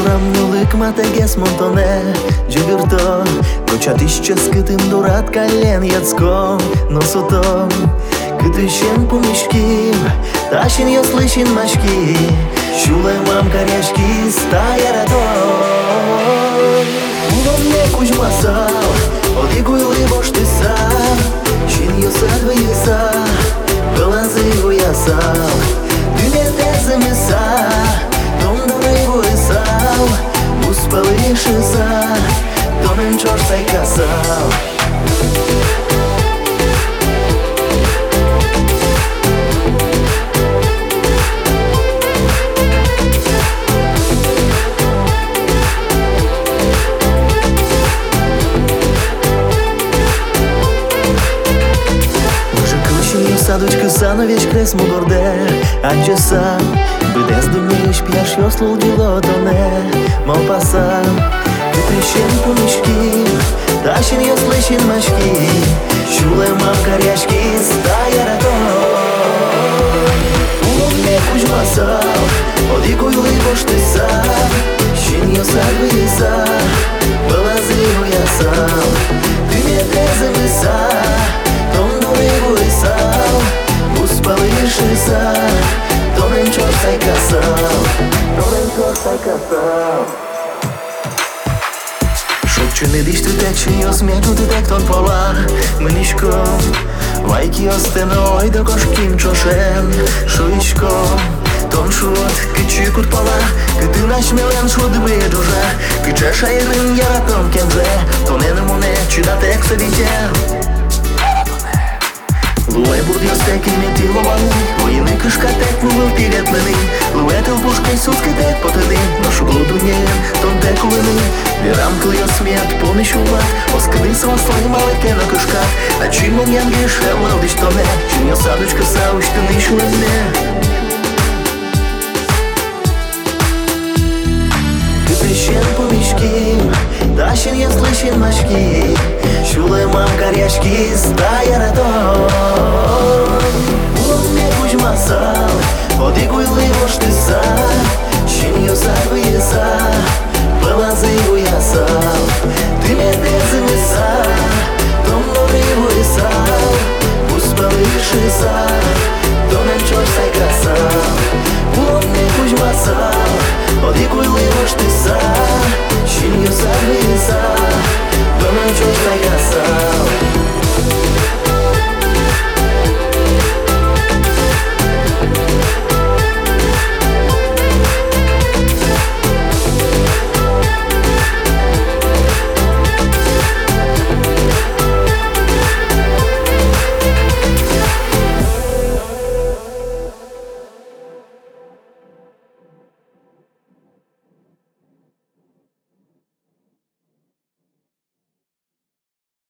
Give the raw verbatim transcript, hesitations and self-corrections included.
Duramnılık mateges montone Jigirto Koçatişçe skıtım durat kallen яцко Носото Кытыщен пумишки Тащин я слышен мошки Шулай мам коряшки стая радой Улом не кужмасал Одигуйлы боштыса Шин йосадвы йыса Глазы уясал Дүнете зымыса Домдуры буысал Успалышыса Тонын чорсай касал Садочка санович крес мудорде Анчеса Бедес думиш пьяш ёслул дилотоне Мал паса Кытыщен пумишки Тащин ёслышин мошки Шулай мам коряшки стая радой Улом не кужмасал Одигуйлы боштыса Шин ёсадвы йыса Глазы уясал Дүнете зымыса Домдуры буысал Успалышыса Тонын чорсай касал Тонын чорсай касал Шокчуны дишты текшин йос мячуты тектон пола Мынишко Вайки остена ойда кошкин чошен Шуишко Тон шут Кычы кутпала Кытын ашмелен шудыбы жужа Кыча шайрын яратом кензе Тонен муне чуда текса витен Луай бурдиос теkin мети лованы Воины кышка тек вывыл тиретлыны Луэтыл пушкой суткой тек потыны Нашу глудунен тон тек улыны Верам кыльё смет помощь улат Оскыны сваслай малыке на кышкат А чин мон янге шеллал диш тоне Чин я садочка сауштыны шулыне Кытыщен пумишки Тащин я слышен мошки Шулай мам коряшки стая радой